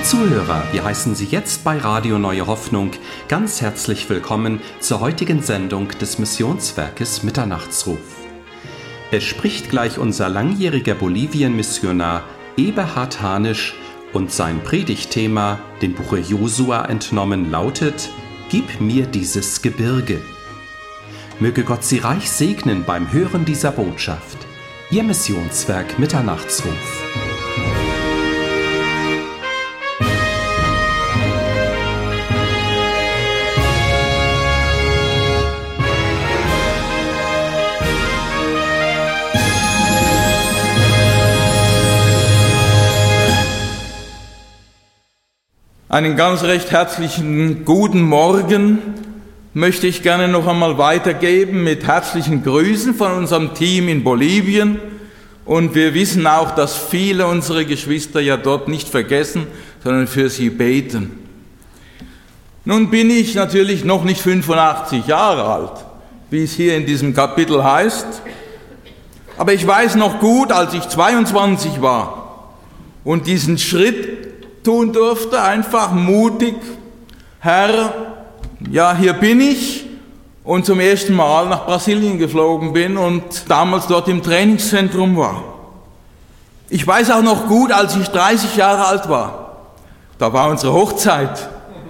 Zuhörer, wir heißen Sie jetzt bei Radio Neue Hoffnung ganz herzlich willkommen zur heutigen Sendung des Missionswerkes Mitternachtsruf. Es spricht gleich unser langjähriger Bolivien-Missionar Eberhard Hanisch und sein Predigtthema, dem Buche Josua entnommen, lautet: Gib mir dieses Gebirge. Möge Gott Sie reich segnen beim Hören dieser Botschaft. Ihr Missionswerk Mitternachtsruf. Einen ganz recht herzlichen guten Morgen möchte ich gerne noch einmal weitergeben mit herzlichen Grüßen von unserem Team in Bolivien. Und wir wissen auch, dass viele unserer Geschwister ja dort nicht vergessen, sondern für sie beten. Nun bin ich natürlich noch nicht 85 Jahre alt, wie es hier in diesem Kapitel heißt. Aber ich weiß noch gut, als ich 22 war und diesen Schritt tun durfte, einfach mutig: Herr, ja, hier bin ich, und zum ersten Mal nach Brasilien geflogen bin und damals dort im Trainingszentrum war. Ich weiß auch noch gut, als ich 30 Jahre alt war, da war unsere Hochzeit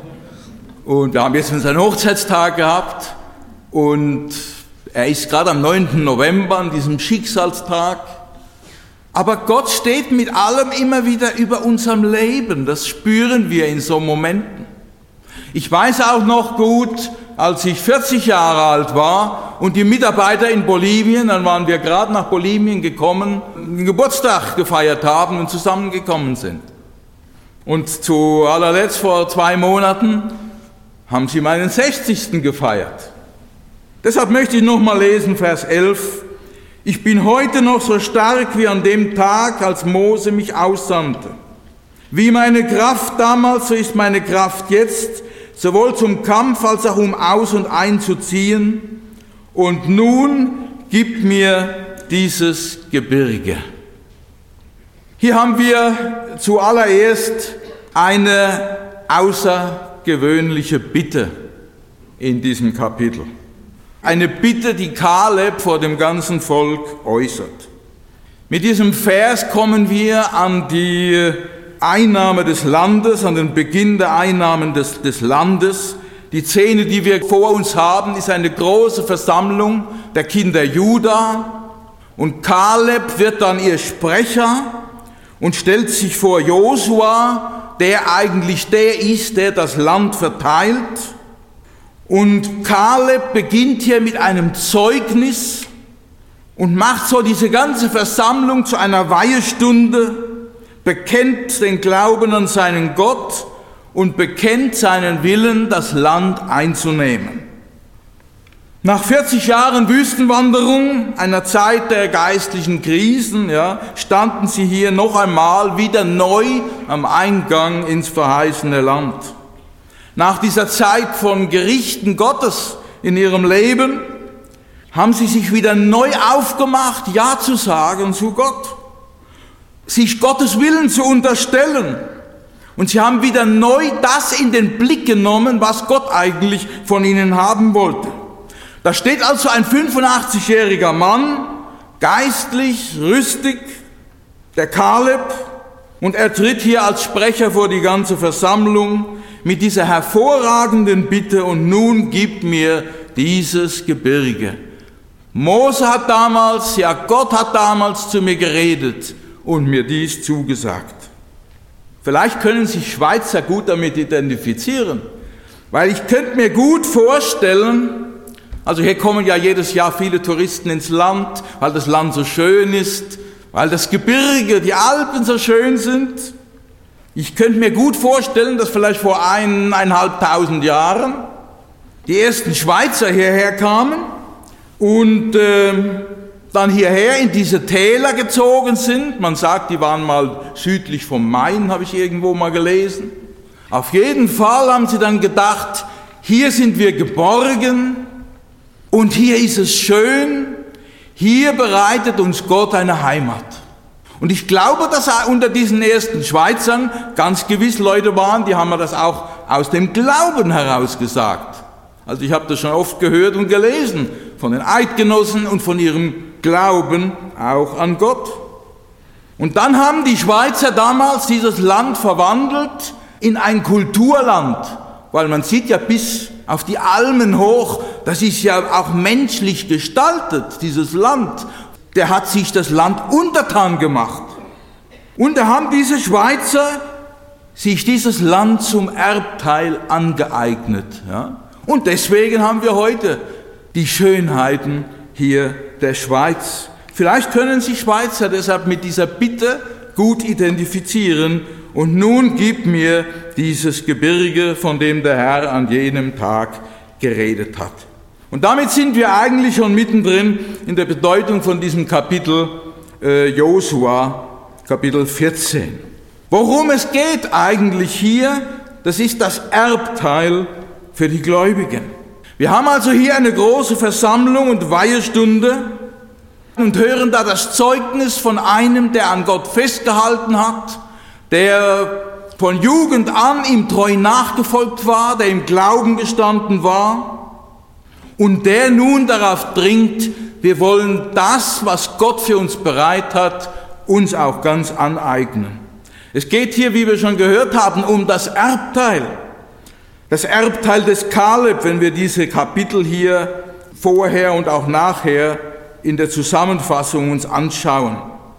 und wir haben jetzt unseren Hochzeitstag gehabt und er ist gerade am 9. November, an diesem Schicksalstag. Aber Gott steht mit allem immer wieder über unserem Leben. Das spüren wir in so Momenten. Ich weiß auch noch gut, als ich 40 Jahre alt war und die Mitarbeiter in Bolivien, dann waren wir gerade nach Bolivien gekommen, einen Geburtstag gefeiert haben und zusammengekommen sind. Und zu allerletzt vor 2 Monaten haben sie meinen 60. gefeiert. Deshalb möchte ich nochmal lesen, Vers 11. Ich bin heute noch so stark wie an dem Tag, als Mose mich aussandte. Wie meine Kraft damals, so ist meine Kraft jetzt, sowohl zum Kampf als auch um aus- und einzuziehen. Und nun gib mir dieses Gebirge. Hier haben wir zuallererst eine außergewöhnliche Bitte in diesem Kapitel. Eine Bitte, die Kaleb vor dem ganzen Volk äußert. Mit diesem Vers kommen wir an die Einnahme des Landes, an den Beginn der Einnahmen des Landes. Die Szene, die wir vor uns haben, ist eine große Versammlung der Kinder Juda. Und Kaleb wird dann ihr Sprecher und stellt sich vor Josua, der eigentlich der ist, der das Land verteilt. Und Kaleb beginnt hier mit einem Zeugnis und macht so diese ganze Versammlung zu einer Weihestunde, bekennt den Glauben an seinen Gott und bekennt seinen Willen, das Land einzunehmen. Nach 40 Jahren Wüstenwanderung, einer Zeit der geistlichen Krisen, standen sie hier noch einmal wieder neu am Eingang ins verheißene Land. Nach dieser Zeit von Gerichten Gottes in ihrem Leben haben sie sich wieder neu aufgemacht, Ja zu sagen zu Gott, sich Gottes Willen zu unterstellen. Und sie haben wieder neu das in den Blick genommen, was Gott eigentlich von ihnen haben wollte. Da steht also ein 85-jähriger Mann, geistlich, rüstig, der Kaleb, und er tritt hier als Sprecher vor die ganze Versammlung mit dieser hervorragenden Bitte: Und nun gib mir dieses Gebirge. Mose hat damals, ja Gott hat damals zu mir geredet und mir dies zugesagt. Vielleicht können sich Schweizer gut damit identifizieren, weil ich könnte mir gut vorstellen, also hier kommen ja jedes Jahr viele Touristen ins Land, weil das Land so schön ist, weil das Gebirge, die Alpen so schön sind. Ich könnte mir gut vorstellen, dass vielleicht vor 1.500 Jahren die ersten Schweizer hierher kamen und dann hierher in diese Täler gezogen sind. Man sagt, die waren mal südlich vom Main, habe ich irgendwo mal gelesen. Auf jeden Fall haben sie dann gedacht, hier sind wir geborgen und hier ist es schön, hier bereitet uns Gott eine Heimat. Und ich glaube, dass unter diesen ersten Schweizern ganz gewiss Leute waren, die haben mir das auch aus dem Glauben heraus gesagt. Also ich habe das schon oft gehört und gelesen von den Eidgenossen und von ihrem Glauben auch an Gott. Und dann haben die Schweizer damals dieses Land verwandelt in ein Kulturland, weil man sieht ja bis auf die Almen hoch, das ist ja auch menschlich gestaltet, dieses Land. Der hat sich das Land untertan gemacht. Und da haben diese Schweizer sich dieses Land zum Erbteil angeeignet. Ja? Und deswegen haben wir heute die Schönheiten hier der Schweiz. Vielleicht können sich Schweizer deshalb mit dieser Bitte gut identifizieren. Und nun gib mir dieses Gebirge, von dem der Herr an jenem Tag geredet hat. Und damit sind wir eigentlich schon mittendrin in der Bedeutung von diesem Kapitel Josua, Kapitel 14. Worum es geht eigentlich hier, das ist das Erbteil für die Gläubigen. Wir haben also hier eine große Versammlung und Weihestunde und hören da das Zeugnis von einem, der an Gott festgehalten hat, der von Jugend an ihm treu nachgefolgt war, der im Glauben gestanden war und der nun darauf dringt, wir wollen das, was Gott für uns bereit hat, uns auch ganz aneignen. Es geht hier, wie wir schon gehört haben, um das Erbteil des Kaleb, wenn wir diese Kapitel hier vorher und auch nachher in der Zusammenfassung uns anschauen.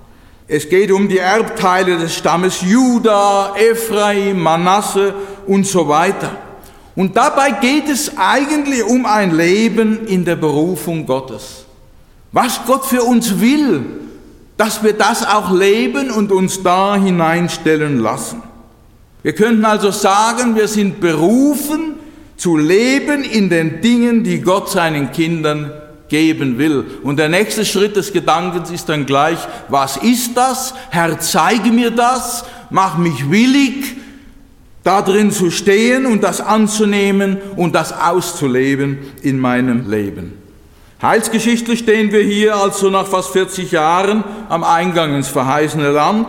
Es geht um die Erbteile des Stammes Juda, Ephraim, Manasse und so weiter. Und dabei geht es eigentlich um ein Leben in der Berufung Gottes. Was Gott für uns will, dass wir das auch leben und uns da hineinstellen lassen. Wir könnten also sagen, wir sind berufen zu leben in den Dingen, die Gott seinen Kindern geben will. Und der nächste Schritt des Gedankens ist dann gleich, was ist das? Herr, zeige mir das, mach mich willig, da drin zu stehen und das anzunehmen und das auszuleben in meinem Leben. Heilsgeschichtlich stehen wir hier also nach fast 40 Jahren am Eingang ins verheißene Land.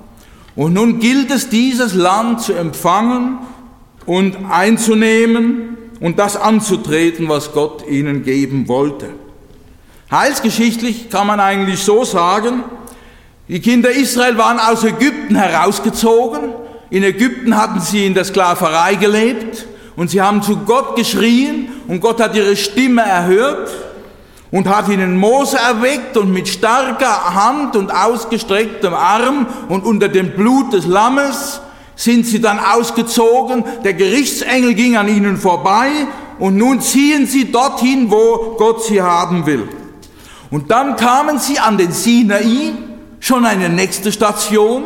Und nun gilt es, dieses Land zu empfangen und einzunehmen und das anzutreten, was Gott ihnen geben wollte. Heilsgeschichtlich kann man eigentlich so sagen, die Kinder Israel waren aus Ägypten herausgezogen. In Ägypten hatten sie in der Sklaverei gelebt und sie haben zu Gott geschrien und Gott hat ihre Stimme erhört und hat ihnen Mose erweckt und mit starker Hand und ausgestrecktem Arm und unter dem Blut des Lammes sind sie dann ausgezogen. Der Gerichtsengel ging an ihnen vorbei und nun ziehen sie dorthin, wo Gott sie haben will. Und dann kamen sie an den Sinai, schon eine nächste Station,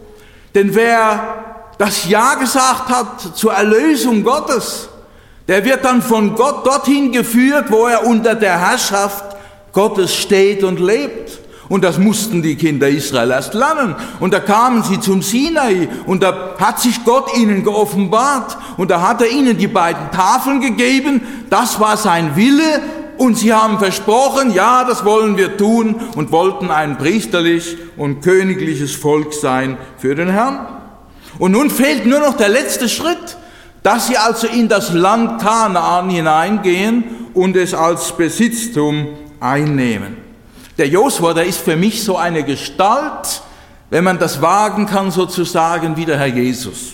denn wer das Ja gesagt hat zur Erlösung Gottes, der wird dann von Gott dorthin geführt, wo er unter der Herrschaft Gottes steht und lebt. Und das mussten die Kinder Israel erst lernen. Und da kamen sie zum Sinai und da hat sich Gott ihnen geoffenbart und da hat er ihnen die beiden Tafeln gegeben. Das war sein Wille und sie haben versprochen, ja, das wollen wir tun und wollten ein priesterlich und königliches Volk sein für den Herrn. Und nun fehlt nur noch der letzte Schritt, dass sie also in das Land Kanaan hineingehen und es als Besitztum einnehmen. Der Josua, der ist für mich so eine Gestalt, wenn man das wagen kann, sozusagen wie der Herr Jesus.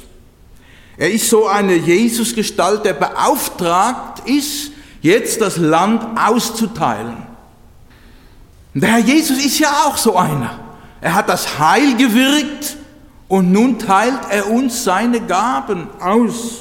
Er ist so eine Jesusgestalt, der beauftragt ist, jetzt das Land auszuteilen. Und der Herr Jesus ist ja auch so einer. Er hat das Heil gewirkt und nun teilt er uns seine Gaben aus.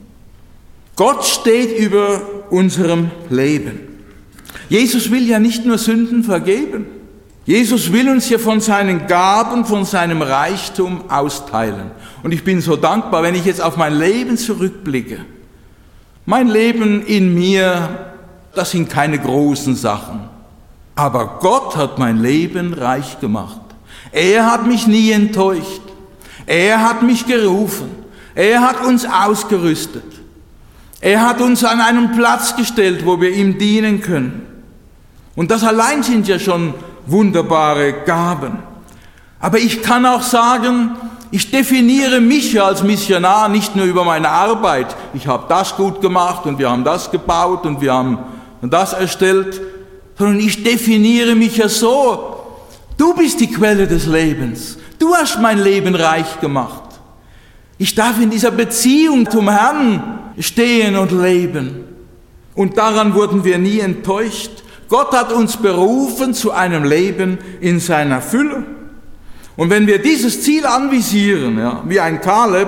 Gott steht über unserem Leben. Jesus will ja nicht nur Sünden vergeben. Jesus will uns ja von seinen Gaben, von seinem Reichtum austeilen. Und ich bin so dankbar, wenn ich jetzt auf mein Leben zurückblicke. Mein Leben in mir, das sind keine großen Sachen. Aber Gott hat mein Leben reich gemacht. Er hat mich nie enttäuscht. Er hat mich gerufen. Er hat uns ausgerüstet. Er hat uns an einen Platz gestellt, wo wir ihm dienen können. Und das allein sind ja schon wunderbare Gaben. Aber ich kann auch sagen, ich definiere mich als Missionar nicht nur über meine Arbeit. Ich habe das gut gemacht und wir haben das gebaut und wir haben das erstellt, sondern ich definiere mich ja so: Du bist die Quelle des Lebens. Du hast mein Leben reich gemacht. Ich darf in dieser Beziehung zum Herrn stehen und leben. Und daran wurden wir nie enttäuscht. Gott hat uns berufen zu einem Leben in seiner Fülle. Und wenn wir dieses Ziel anvisieren, wie ein Kaleb,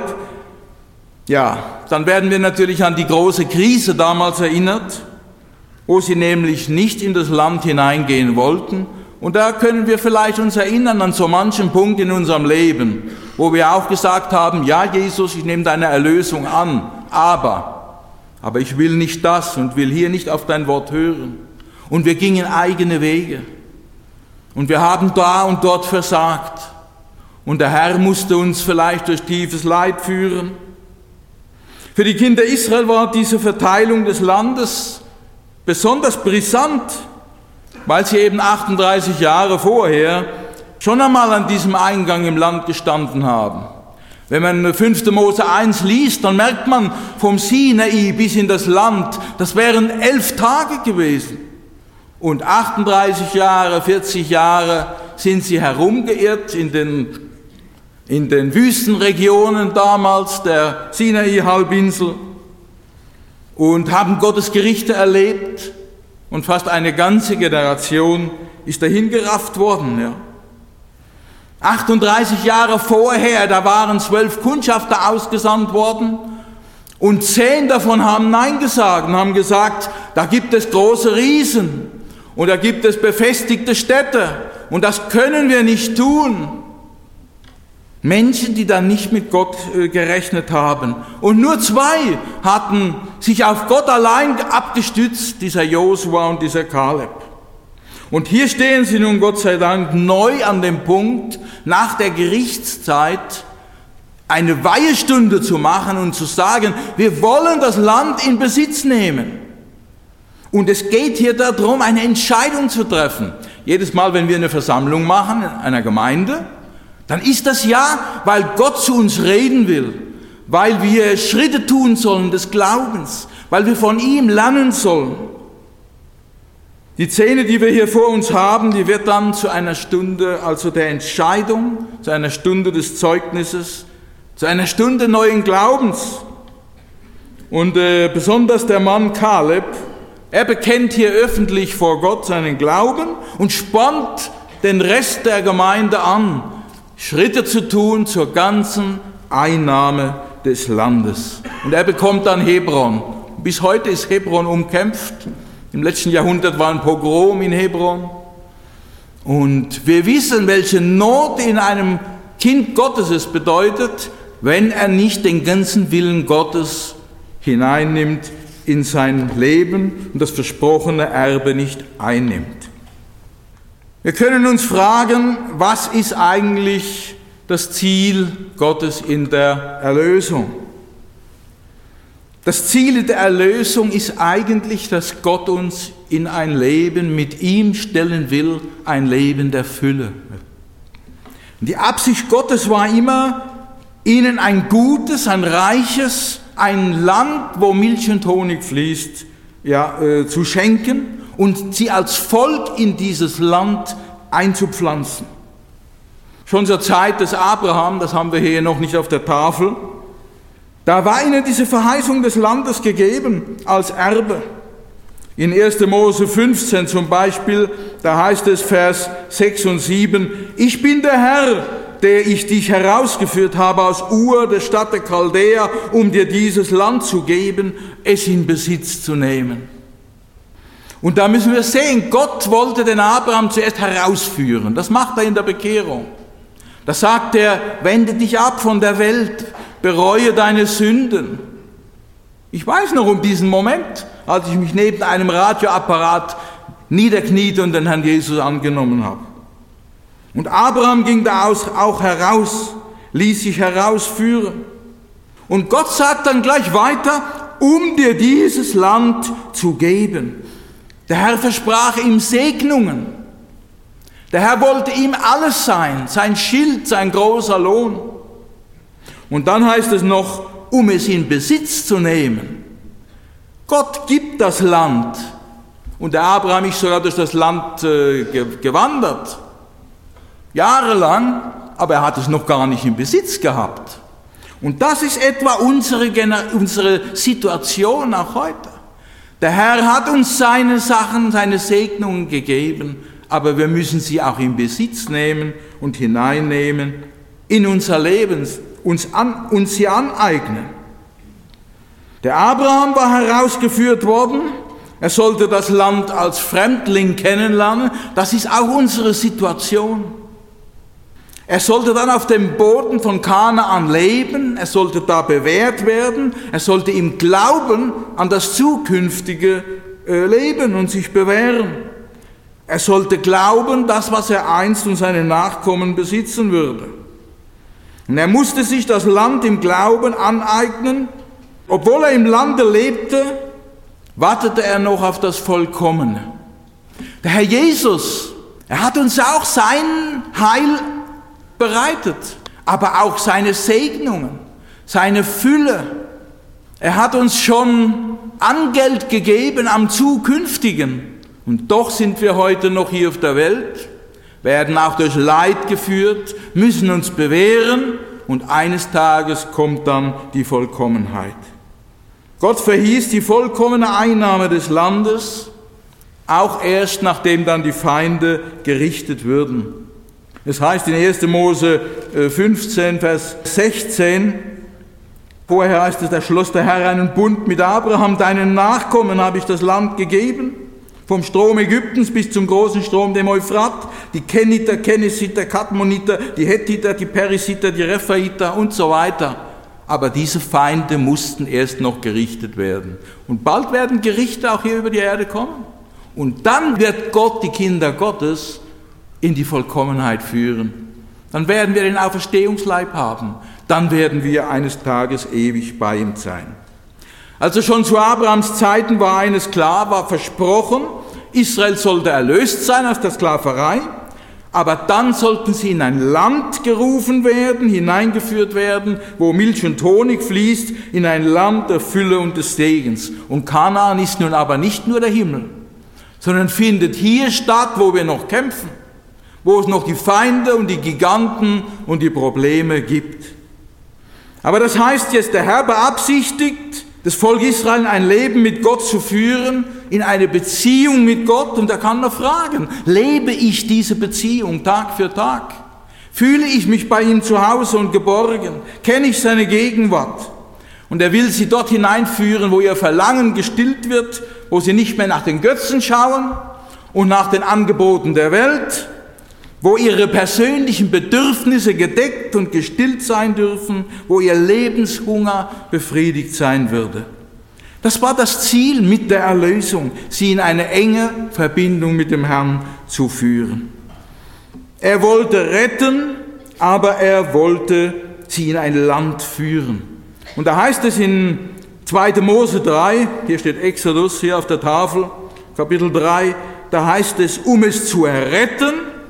dann werden wir natürlich an die große Krise damals erinnert, wo sie nämlich nicht in das Land hineingehen wollten. Und da können wir vielleicht uns erinnern an so manchen Punkt in unserem Leben, wo wir auch gesagt haben: Ja, Jesus, ich nehme deine Erlösung an, aber ich will nicht das und will hier nicht auf dein Wort hören. Und wir gingen eigene Wege. Und wir haben da und dort versagt. Und der Herr musste uns vielleicht durch tiefes Leid führen. Für die Kinder Israel war diese Verteilung des Landes besonders brisant, weil sie eben 38 Jahre vorher schon einmal an diesem Eingang im Land gestanden haben. Wenn man 5. Mose 1 liest, dann merkt man, vom Sinai bis in das Land, das wären 11 Tage gewesen. Und 38 Jahre, 40 Jahre sind sie herumgeirrt in den Wüstenregionen damals der Sinai-Halbinsel und haben Gottes Gerichte erlebt. Und fast eine ganze Generation ist dahingerafft worden. 38 Jahre vorher, da waren 12 Kundschafter ausgesandt worden und 10 davon haben Nein gesagt und haben gesagt: Da gibt es große Riesen und da gibt es befestigte Städte und das können wir nicht tun. Menschen, die dann nicht mit Gott gerechnet haben. Und nur 2 hatten sich auf Gott allein abgestützt, dieser Josua und dieser Kaleb. Und hier stehen sie nun, Gott sei Dank, neu an dem Punkt, nach der Gerichtszeit eine Weihestunde zu machen und zu sagen: Wir wollen das Land in Besitz nehmen. Und es geht hier darum, eine Entscheidung zu treffen. Jedes Mal, wenn wir eine Versammlung machen in einer Gemeinde, dann ist das weil Gott zu uns reden will, weil wir Schritte tun sollen des Glaubens, weil wir von ihm lernen sollen. Die Szene, die wir hier vor uns haben, die wird dann zu einer Stunde, also der Entscheidung, zu einer Stunde des Zeugnisses, zu einer Stunde neuen Glaubens. Und besonders der Mann Kaleb, er bekennt hier öffentlich vor Gott seinen Glauben und spornt den Rest der Gemeinde an, Schritte zu tun zur ganzen Einnahme des Landes. Und er bekommt dann Hebron. Bis heute ist Hebron umkämpft. Im letzten Jahrhundert war ein Pogrom in Hebron. Und wir wissen, welche Not in einem Kind Gottes es bedeutet, wenn er nicht den ganzen Willen Gottes hineinnimmt in sein Leben und das versprochene Erbe nicht einnimmt. Wir können uns fragen, was ist eigentlich das Ziel Gottes in der Erlösung? Das Ziel der Erlösung ist eigentlich, dass Gott uns in ein Leben mit ihm stellen will, ein Leben der Fülle. Die Absicht Gottes war immer, ihnen ein gutes, ein reiches, ein Land, wo Milch und Honig fließt, zu schenken und sie als Volk in dieses Land einzupflanzen. Schon zur Zeit des Abraham, das haben wir hier noch nicht auf der Tafel, da war ihnen diese Verheißung des Landes gegeben als Erbe. In 1. Mose 15 zum Beispiel, da heißt es Vers 6 und 7, Ich bin der Herr, der ich dich herausgeführt habe aus Ur, der Stadt der Chaldäer, um dir dieses Land zu geben, es in Besitz zu nehmen. Und da müssen wir sehen, Gott wollte den Abraham zuerst herausführen. Das macht er in der Bekehrung. Da sagt er, wende dich ab von der Welt, bereue deine Sünden. Ich weiß noch um diesen Moment, als ich mich neben einem Radioapparat niederkniete und den Herrn Jesus angenommen habe. Und Abraham ging da auch heraus, ließ sich herausführen. Und Gott sagt dann gleich weiter, um dir dieses Land zu geben. Der Herr versprach ihm Segnungen. Der Herr wollte ihm alles sein, sein Schild, sein großer Lohn. Und dann heißt es noch, um es in Besitz zu nehmen. Gott gibt das Land. Und der Abraham ist sogar durch das Land gewandert. Jahrelang, aber er hat es noch gar nicht in Besitz gehabt. Und das ist etwa unsere Situation auch heute. Der Herr hat uns seine Sachen, seine Segnungen gegeben, aber wir müssen sie auch in Besitz nehmen und hineinnehmen in unser Leben, uns sie aneignen. Der Abraham war herausgeführt worden, er sollte das Land als Fremdling kennenlernen, das ist auch unsere Situation. Er sollte dann auf dem Boden von Kanaan leben, er sollte da bewährt werden, er sollte im Glauben an das zukünftige Leben und sich bewähren. Er sollte glauben, das, was er einst und seine Nachkommen besitzen würde. Und er musste sich das Land im Glauben aneignen. Obwohl er im Lande lebte, wartete er noch auf das Vollkommene. Der Herr Jesus, er hat uns auch sein Heil bereitet, aber auch seine Segnungen, seine Fülle. Er hat uns schon Angeld gegeben am Zukünftigen. Und doch sind wir heute noch hier auf der Welt, werden auch durch Leid geführt, müssen uns bewähren und eines Tages kommt dann die Vollkommenheit. Gott verhieß die vollkommene Einnahme des Landes, auch erst nachdem dann die Feinde gerichtet würden. Es heißt in 1. Mose 15, Vers 16, vorher heißt es, da schloss der Herr einen Bund mit Abraham, deinen Nachkommen habe ich das Land gegeben, vom Strom Ägyptens bis zum großen Strom dem Euphrat, die Keniter, Kenesiter, Kadmoniter, die Hethiter, die Perisiter, die Rephaiter und so weiter. Aber diese Feinde mussten erst noch gerichtet werden. Und bald werden Gerichte auch hier über die Erde kommen. Und dann wird Gott die Kinder Gottes in die Vollkommenheit führen. Dann werden wir den Auferstehungsleib haben. Dann werden wir eines Tages ewig bei ihm sein. Also schon zu Abrahams Zeiten war eines klar, war versprochen, Israel sollte erlöst sein aus der Sklaverei, aber dann sollten sie in ein Land gerufen werden, hineingeführt werden, wo Milch und Honig fließt, in ein Land der Fülle und des Segens. Und Kanaan ist nun aber nicht nur der Himmel, sondern findet hier statt, wo wir noch kämpfen, wo es noch die Feinde und die Giganten und die Probleme gibt. Aber das heißt jetzt, der Herr beabsichtigt, das Volk Israel ein Leben mit Gott zu führen, in eine Beziehung mit Gott. Und er kann noch fragen, lebe ich diese Beziehung Tag für Tag? Fühle ich mich bei ihm zu Hause und geborgen? Kenne ich seine Gegenwart? Und er will sie dort hineinführen, wo ihr Verlangen gestillt wird, wo sie nicht mehr nach den Götzen schauen und nach den Angeboten der Welt, wo ihre persönlichen Bedürfnisse gedeckt und gestillt sein dürfen, wo ihr Lebenshunger befriedigt sein würde. Das war das Ziel mit der Erlösung, sie in eine enge Verbindung mit dem Herrn zu führen. Er wollte retten, aber er wollte sie in ein Land führen. Und da heißt es in 2. Mose 3, hier steht Exodus, hier auf der Tafel, Kapitel 3, da heißt es, um es zu erretten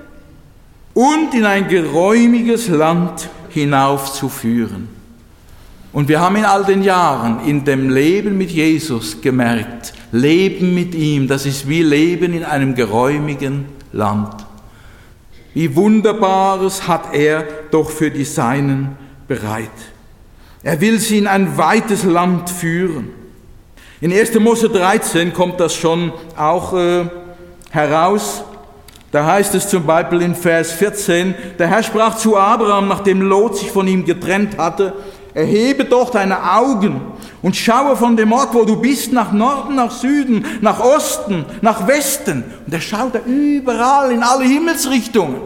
und in ein geräumiges Land hinaufzuführen. Und wir haben in all den Jahren in dem Leben mit Jesus gemerkt, Leben mit ihm, das ist wie Leben in einem geräumigen Land. Wie Wunderbares hat er doch für die Seinen bereit. Er will sie in ein weites Land führen. In 1. Mose 13 kommt das schon auch heraus. Da heißt es zum Beispiel in Vers 14, der Herr sprach zu Abraham, nachdem Lot sich von ihm getrennt hatte, erhebe doch deine Augen und schaue von dem Ort, wo du bist, nach Norden, nach Süden, nach Osten, nach Westen. Und er schaute überall in alle Himmelsrichtungen.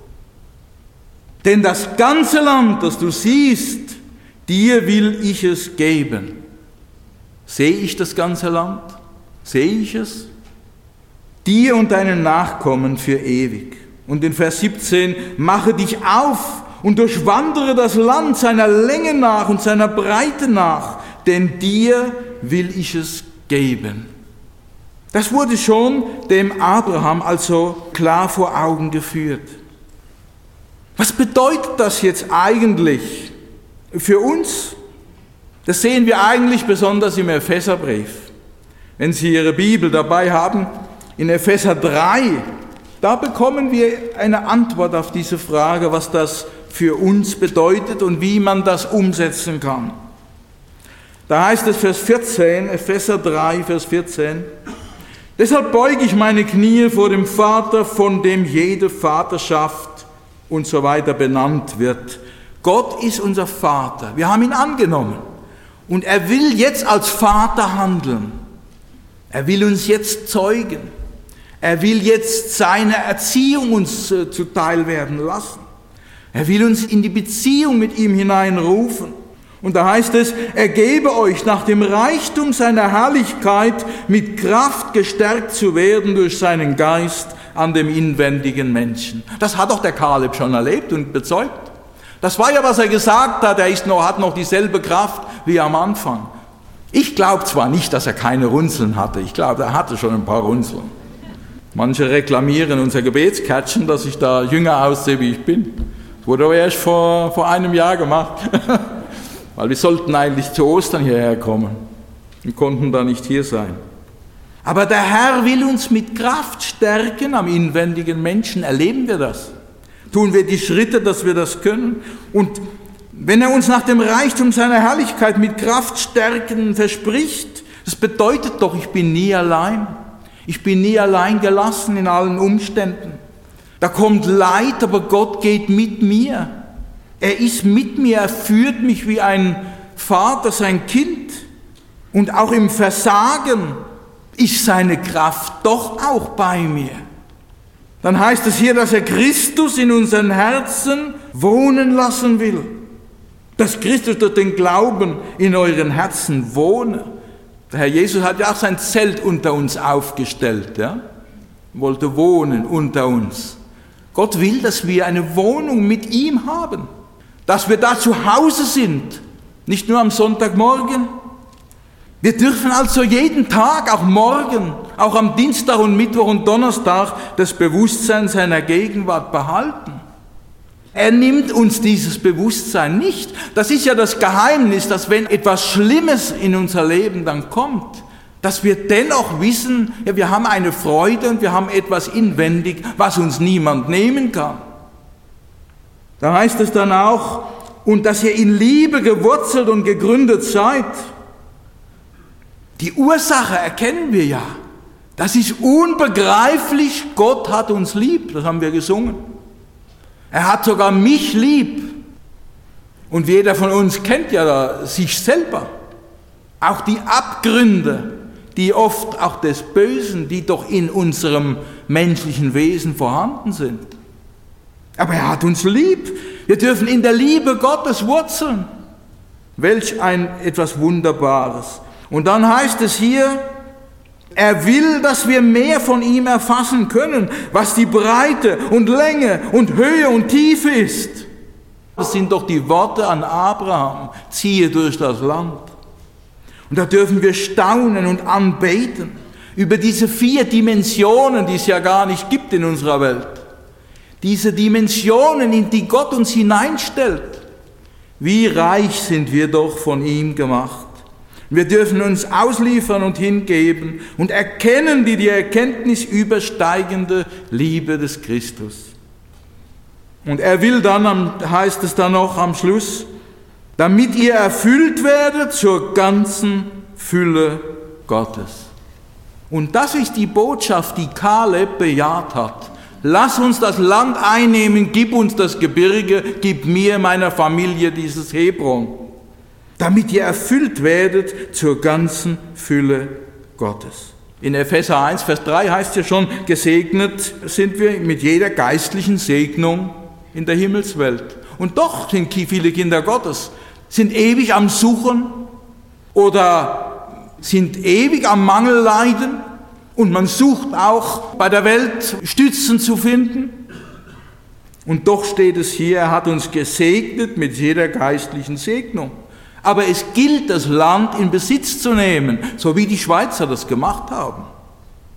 Denn das ganze Land, das du siehst, dir will ich es geben. Sehe ich das ganze Land? Sehe ich es? Dir und deinen Nachkommen für ewig. Und in Vers 17, mache dich auf und durchwandere das Land seiner Länge nach und seiner Breite nach, denn dir will ich es geben. Das wurde schon dem Abraham also klar vor Augen geführt. Was bedeutet das jetzt eigentlich für uns? Das sehen wir eigentlich besonders im Epheserbrief. Wenn Sie Ihre Bibel dabei haben, in Epheser 3, da bekommen wir eine Antwort auf diese Frage, was das für uns bedeutet und wie man das umsetzen kann. Da heißt es Vers 14, Epheser 3, Vers 14, deshalb beuge ich meine Knie vor dem Vater, von dem jede Vaterschaft und so weiter benannt wird. Gott ist unser Vater. Wir haben ihn angenommen. Und er will jetzt als Vater handeln. Er will uns jetzt zeugen. Er will jetzt seine Erziehung uns zuteil werden lassen. Er will uns in die Beziehung mit ihm hineinrufen. Und da heißt es, er gebe euch nach dem Reichtum seiner Herrlichkeit mit Kraft gestärkt zu werden durch seinen Geist an dem inwendigen Menschen. Das hat doch der Kaleb schon erlebt und bezeugt. Das war ja, was er gesagt hat, hat noch dieselbe Kraft wie am Anfang. Ich glaube zwar nicht, dass er keine Runzeln hatte, ich glaube, er hatte schon ein paar Runzeln. Manche reklamieren unser Gebetskärtchen, dass ich da jünger aussehe, wie ich bin. Das wurde aber erst vor einem Jahr gemacht. Weil wir sollten eigentlich zu Ostern hierher kommen und konnten da nicht hier sein. Aber der Herr will uns mit Kraft stärken am inwendigen Menschen. Erleben wir das? Tun wir die Schritte, dass wir das können? Und wenn er uns nach dem Reichtum seiner Herrlichkeit mit Kraft stärken verspricht, das bedeutet doch, ich bin nie allein. Ich bin nie allein gelassen in allen Umständen. Da kommt Leid, aber Gott geht mit mir. Er ist mit mir, er führt mich wie ein Vater sein Kind. Und auch im Versagen ist seine Kraft doch auch bei mir. Dann heißt es hier, dass er Christus in unseren Herzen wohnen lassen will. Dass Christus durch den Glauben in euren Herzen wohne. Der Herr Jesus hat ja auch sein Zelt unter uns aufgestellt. Ja? Wollte wohnen unter uns. Gott will, dass wir eine Wohnung mit ihm haben. Dass wir da zu Hause sind, nicht nur am Sonntagmorgen. Wir dürfen also jeden Tag, auch morgen, auch am Dienstag und Mittwoch und Donnerstag, das Bewusstsein seiner Gegenwart behalten. Er nimmt uns dieses Bewusstsein nicht. Das ist ja das Geheimnis, dass wenn etwas Schlimmes in unser Leben dann kommt, dass wir dennoch wissen, ja, wir haben eine Freude und wir haben etwas inwendig, was uns niemand nehmen kann. Da heißt es dann auch, und dass ihr in Liebe gewurzelt und gegründet seid. Die Ursache erkennen wir ja. Das ist unbegreiflich, Gott hat uns lieb, das haben wir gesungen. Er hat sogar mich lieb. Und jeder von uns kennt ja sich selber. Auch die Abgründe, die oft auch des Bösen, die doch in unserem menschlichen Wesen vorhanden sind. Aber er hat uns lieb. Wir dürfen in der Liebe Gottes wurzeln. Welch etwas Wunderbares. Und dann heißt es hier, er will, dass wir mehr von ihm erfassen können, was die Breite und Länge und Höhe und Tiefe ist. Das sind doch die Worte an Abraham, ziehe durch das Land. Und da dürfen wir staunen und anbeten über diese 4 Dimensionen, die es ja gar nicht gibt in unserer Welt. Diese Dimensionen, in die Gott uns hineinstellt. Wie reich sind wir doch von ihm gemacht. Wir dürfen uns ausliefern und hingeben und erkennen die Erkenntnis übersteigende Liebe des Christus. Und er will dann, heißt es dann noch am Schluss, damit ihr erfüllt werdet zur ganzen Fülle Gottes. Und das ist die Botschaft, die Kaleb bejaht hat. Lass uns das Land einnehmen, gib uns das Gebirge, gib mir, meiner Familie dieses Hebron, damit ihr erfüllt werdet zur ganzen Fülle Gottes. In Epheser 1, Vers 3 heißt ja schon, gesegnet sind wir mit jeder geistlichen Segnung in der Himmelswelt. Und doch sind viele Kinder Gottes, sind ewig am Suchen oder sind ewig am Mangel leiden. Und man sucht auch bei der Welt Stützen zu finden. Und doch steht es hier, er hat uns gesegnet mit jeder geistlichen Segnung. Aber es gilt, das Land in Besitz zu nehmen, so wie die Schweizer das gemacht haben.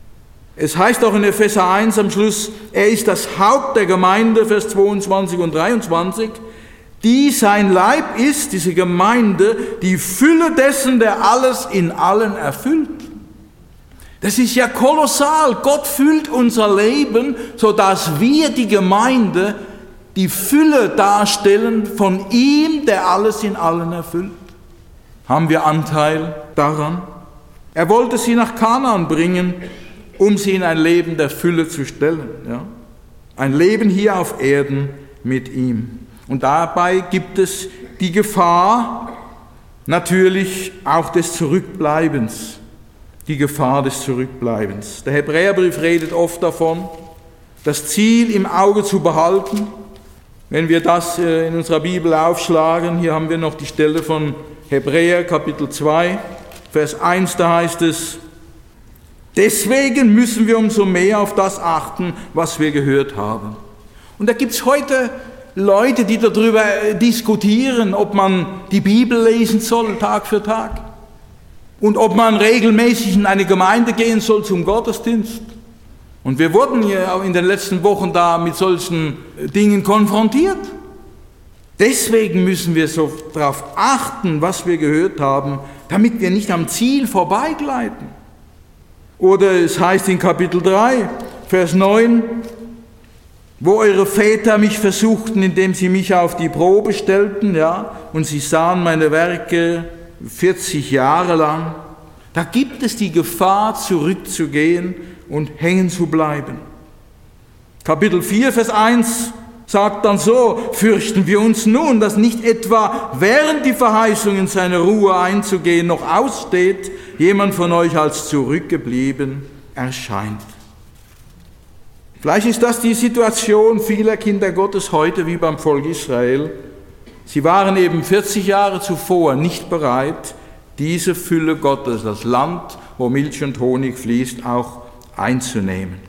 Es heißt auch in Epheser 1 am Schluss, er ist das Haupt der Gemeinde, Vers 22 und 23, die sein Leib ist, diese Gemeinde, die Fülle dessen, der alles in allen erfüllt. Das ist ja kolossal. Gott füllt unser Leben, sodass wir die Gemeinde, die Fülle darstellen von ihm, der alles in allen erfüllt. Haben wir Anteil daran? Er wollte sie nach Kanaan bringen, um sie in ein Leben der Fülle zu stellen. Ja? Ein Leben hier auf Erden mit ihm. Und dabei gibt es die Gefahr natürlich auch des Zurückbleibens. Die Gefahr des Zurückbleibens. Der Hebräerbrief redet oft davon, das Ziel im Auge zu behalten. Wenn wir das in unserer Bibel aufschlagen, hier haben wir noch die Stelle von Hebräer Kapitel 2, Vers 1, da heißt es, deswegen müssen wir umso mehr auf das achten, was wir gehört haben. Und da gibt es heute Leute, die darüber diskutieren, ob man die Bibel lesen soll, Tag für Tag. Und ob man regelmäßig in eine Gemeinde gehen soll zum Gottesdienst. Und wir wurden ja in den letzten Wochen da mit solchen Dingen konfrontiert. Deswegen müssen wir so darauf achten, was wir gehört haben, damit wir nicht am Ziel vorbeigleiten. Oder es heißt in Kapitel 3, Vers 9, wo eure Väter mich versuchten, indem sie mich auf die Probe stellten, ja, und sie sahen meine Werke 40 Jahre lang, da gibt es die Gefahr, zurückzugehen und hängen zu bleiben. Kapitel 4, Vers 1 sagt dann so, fürchten wir uns nun, dass nicht etwa während die Verheißung in seine Ruhe einzugehen noch aussteht, jemand von euch als zurückgeblieben erscheint. Vielleicht ist das die Situation vieler Kinder Gottes heute wie beim Volk Israel. Sie waren eben 40 Jahre zuvor nicht bereit, diese Fülle Gottes, das Land, wo Milch und Honig fließt, auch einzunehmen.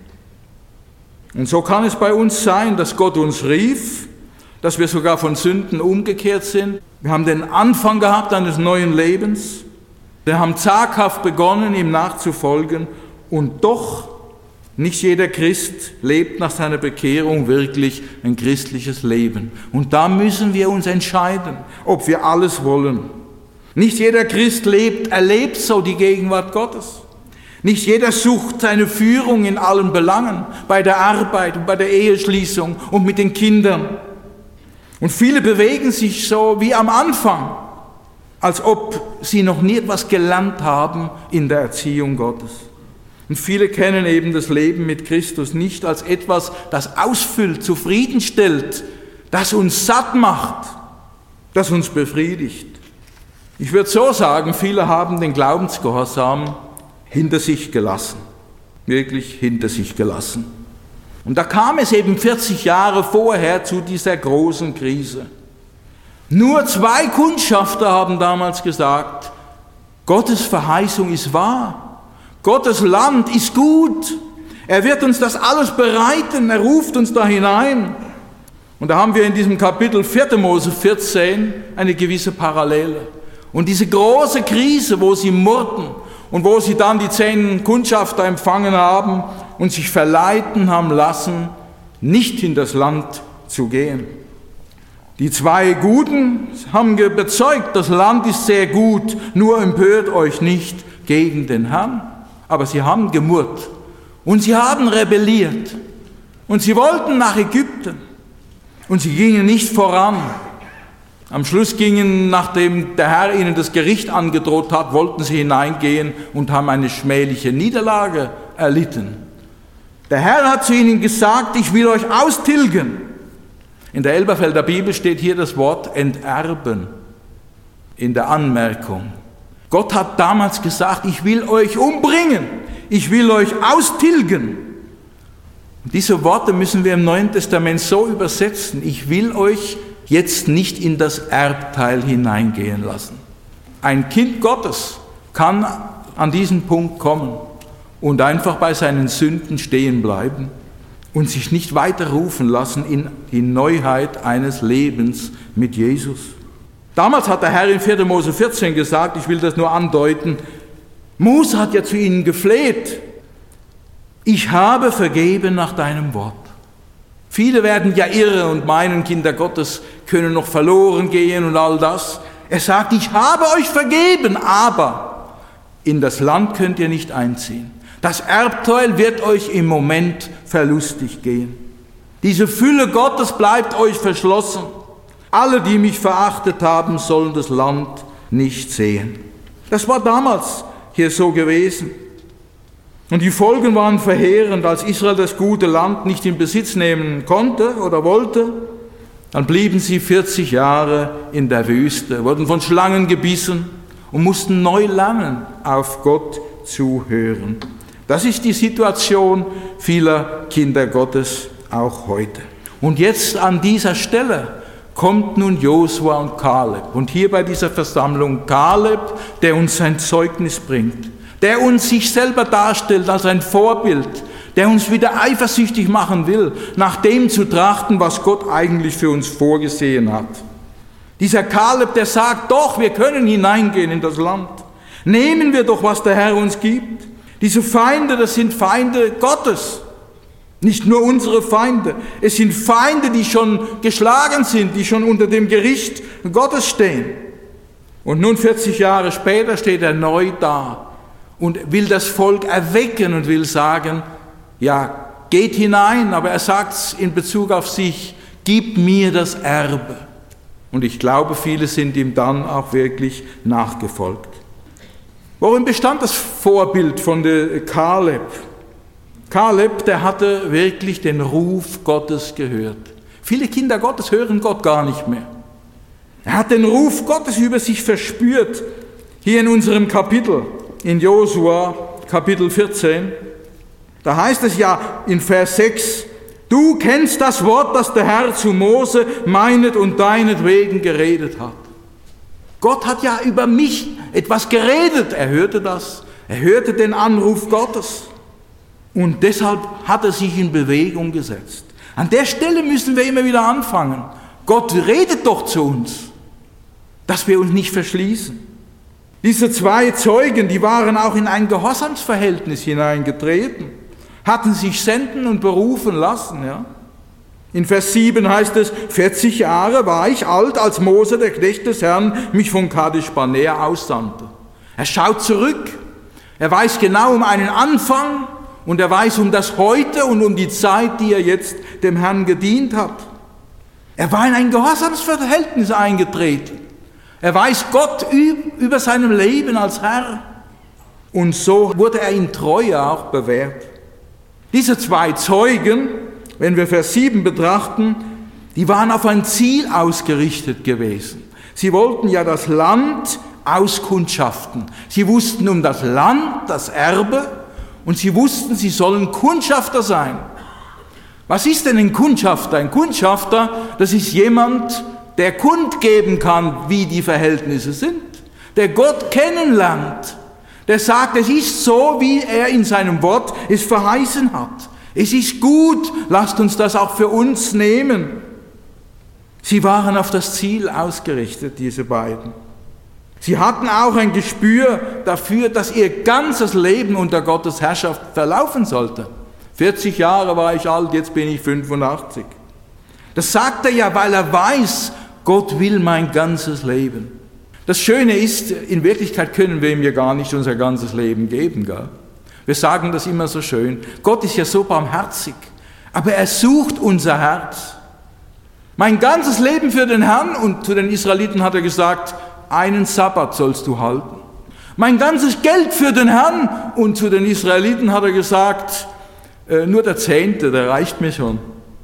Und so kann es bei uns sein, dass Gott uns rief, dass wir sogar von Sünden umgekehrt sind. Wir haben den Anfang gehabt eines neuen Lebens. Wir haben zaghaft begonnen, ihm nachzufolgen. Und doch, nicht jeder Christ lebt nach seiner Bekehrung wirklich ein christliches Leben. Und da müssen wir uns entscheiden, ob wir alles wollen. Nicht jeder Christ erlebt so die Gegenwart Gottes. Nicht jeder sucht seine Führung in allen Belangen, bei der Arbeit und bei der Eheschließung und mit den Kindern. Und viele bewegen sich so wie am Anfang, als ob sie noch nie etwas gelernt haben in der Erziehung Gottes. Und viele kennen eben das Leben mit Christus nicht als etwas, das ausfüllt, zufriedenstellt, das uns satt macht, das uns befriedigt. Ich würde so sagen, viele haben den Glaubensgehorsam hinter sich gelassen, wirklich hinter sich gelassen. Und da kam es eben 40 Jahre vorher zu dieser großen Krise. Nur 2 Kundschafter haben damals gesagt, Gottes Verheißung ist wahr. Gottes Land ist gut. Er wird uns das alles bereiten. Er ruft uns da hinein. Und da haben wir in diesem Kapitel 4. Mose 14 eine gewisse Parallele. Und diese große Krise, wo sie murrten und wo sie dann die 10 Kundschafter empfangen haben und sich verleiten haben lassen, nicht in das Land zu gehen. Die 2 Guten haben bezeugt, das Land ist sehr gut, nur empört euch nicht gegen den Herrn. Aber sie haben gemurrt und sie haben rebelliert und sie wollten nach Ägypten und sie gingen nicht voran. Am Schluss gingen, nachdem der Herr ihnen das Gericht angedroht hat, wollten sie hineingehen und haben eine schmähliche Niederlage erlitten. Der Herr hat zu ihnen gesagt, ich will euch austilgen. In der Elberfelder Bibel steht hier das Wort enterben in der Anmerkung. Gott hat damals gesagt, ich will euch umbringen, ich will euch austilgen. Und diese Worte müssen wir im Neuen Testament so übersetzen, ich will euch jetzt nicht in das Erbteil hineingehen lassen. Ein Kind Gottes kann an diesen Punkt kommen und einfach bei seinen Sünden stehen bleiben und sich nicht weiter rufen lassen in die Neuheit eines Lebens mit Jesus. Damals hat der Herr in 4. Mose 14 gesagt, ich will das nur andeuten, Mose hat ja zu ihnen gefleht, Ich habe vergeben nach deinem Wort. Viele werden ja irre und meinen, Kinder Gottes können noch verloren gehen und all das. Er sagt, ich habe euch vergeben, aber in das Land könnt ihr nicht einziehen. Das Erbteil wird euch im Moment verlustig gehen. Diese Fülle Gottes bleibt euch verschlossen. Alle, die mich verachtet haben, sollen das Land nicht sehen. Das war damals hier so gewesen. Und die Folgen waren verheerend, als Israel das gute Land nicht in Besitz nehmen konnte oder wollte. Dann blieben sie 40 Jahre in der Wüste, wurden von Schlangen gebissen und mussten neu lernen, auf Gott zu hören. Das ist die Situation vieler Kinder Gottes auch heute. Und jetzt an dieser Stelle kommt nun Josua und Kaleb. Und hier bei dieser Versammlung Kaleb, der uns sein Zeugnis bringt, der uns sich selber darstellt als ein Vorbild, der uns wieder eifersüchtig machen will, nach dem zu trachten, was Gott eigentlich für uns vorgesehen hat. Dieser Kaleb, der sagt, doch, wir können hineingehen in das Land. Nehmen wir doch, was der Herr uns gibt. Diese Feinde, das sind Feinde Gottes. Nicht nur unsere Feinde. Es sind Feinde, die schon geschlagen sind, die schon unter dem Gericht Gottes stehen. Und nun 40 Jahre später steht er neu da und will das Volk erwecken und will sagen, ja, geht hinein, aber er sagt es in Bezug auf sich, gib mir das Erbe. Und ich glaube, viele sind ihm dann auch wirklich nachgefolgt. Worin bestand das Vorbild von der Kaleb? Kaleb, der hatte wirklich den Ruf Gottes gehört. Viele Kinder Gottes hören Gott gar nicht mehr. Er hat den Ruf Gottes über sich verspürt. Hier in unserem Kapitel, in Josua, Kapitel 14, da heißt es ja in Vers 6, du kennst das Wort, das der Herr zu Mose meinet und deinetwegen geredet hat. Gott hat ja über mich etwas geredet. Er hörte das. Er hörte den Anruf Gottes. Und deshalb hat er sich in Bewegung gesetzt. An der Stelle müssen wir immer wieder anfangen. Gott redet doch zu uns, dass wir uns nicht verschließen. Diese zwei Zeugen, die waren auch in ein Gehorsamsverhältnis hineingetreten, hatten sich senden und berufen lassen. Ja? In Vers 7 heißt es, 40 Jahre war ich alt, als Mose, der Knecht des Herrn, mich von Kadesh Barnea aussandte. Er schaut zurück. Er weiß genau um einen Anfang und er weiß um das Heute und um die Zeit, die er jetzt dem Herrn gedient hat. Er war in ein Gehorsamsverhältnis eingetreten. Er weiß Gott über seinem Leben als Herr. Und so wurde er in Treue auch bewährt. Diese zwei Zeugen, wenn wir Vers 7 betrachten, die waren auf ein Ziel ausgerichtet gewesen. Sie wollten ja das Land auskundschaften. Sie wussten um das Land, das Erbe, und sie wussten, sie sollen Kundschafter sein. Was ist denn ein Kundschafter? Ein Kundschafter, das ist jemand, der kundgeben kann, wie die Verhältnisse sind, der Gott kennenlernt, der sagt, es ist so, wie er in seinem Wort es verheißen hat. Es ist gut, lasst uns das auch für uns nehmen. Sie waren auf das Ziel ausgerichtet, diese beiden. Sie hatten auch ein Gespür dafür, dass ihr ganzes Leben unter Gottes Herrschaft verlaufen sollte. 40 Jahre war ich alt, jetzt bin ich 85. Das sagt er ja, weil er weiß, Gott will mein ganzes Leben. Das Schöne ist, in Wirklichkeit können wir ihm ja gar nicht unser ganzes Leben geben, gell? Wir sagen das immer so schön. Gott ist ja so barmherzig, aber er sucht unser Herz. Mein ganzes Leben für den Herrn, und zu den Israeliten hat er gesagt, einen Sabbat sollst du halten. Mein ganzes Geld für den Herrn, und zu den Israeliten hat er gesagt, nur der Zehnte, der reicht mir schon.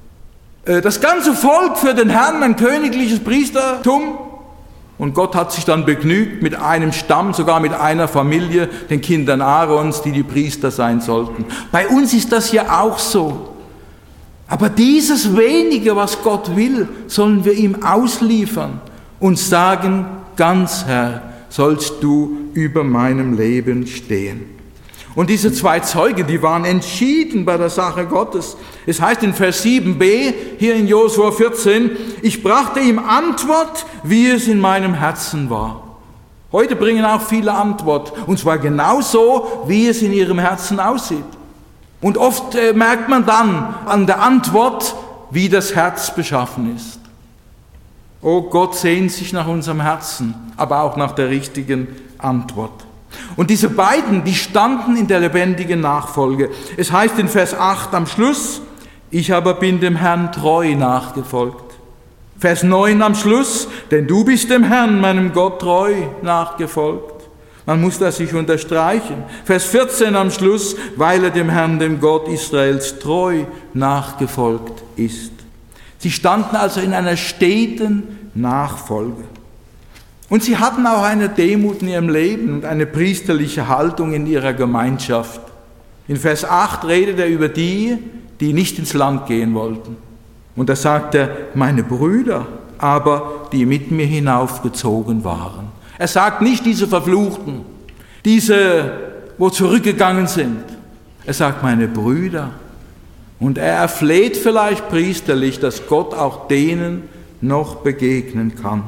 Das ganze Volk für den Herrn, ein königliches Priestertum. Und Gott hat sich dann begnügt mit einem Stamm, sogar mit einer Familie, den Kindern Aarons, die Priester sein sollten. Bei uns ist das ja auch so. Aber dieses Wenige, was Gott will, sollen wir ihm ausliefern und sagen, ganz Herr, sollst du über meinem Leben stehen. Und diese zwei Zeugen, die waren entschieden bei der Sache Gottes. Es heißt in Vers 7b, hier in Josua 14, ich brachte ihm Antwort, wie es in meinem Herzen war. Heute bringen auch viele Antwort, und zwar genauso, wie es in ihrem Herzen aussieht. Und oft merkt man dann an der Antwort, wie das Herz beschaffen ist. Oh, Gott sehnt sich nach unserem Herzen, aber auch nach der richtigen Antwort. Und diese beiden, die standen in der lebendigen Nachfolge. Es heißt in Vers 8 am Schluss, ich aber bin dem Herrn treu nachgefolgt. Vers 9 am Schluss, denn du bist dem Herrn, meinem Gott, treu nachgefolgt. Man muss das sich unterstreichen. Vers 14 am Schluss, weil er dem Herrn, dem Gott Israels, treu nachgefolgt ist. Sie standen also in einer steten Nachfolge. Und sie hatten auch eine Demut in ihrem Leben und eine priesterliche Haltung in ihrer Gemeinschaft. In Vers 8 redet er über die nicht ins Land gehen wollten. Und da sagt er, meine Brüder, aber die mit mir hinaufgezogen waren. Er sagt nicht diese Verfluchten, diese, wo zurückgegangen sind. Er sagt, meine Brüder. Und er erfleht vielleicht priesterlich, dass Gott auch denen noch begegnen kann.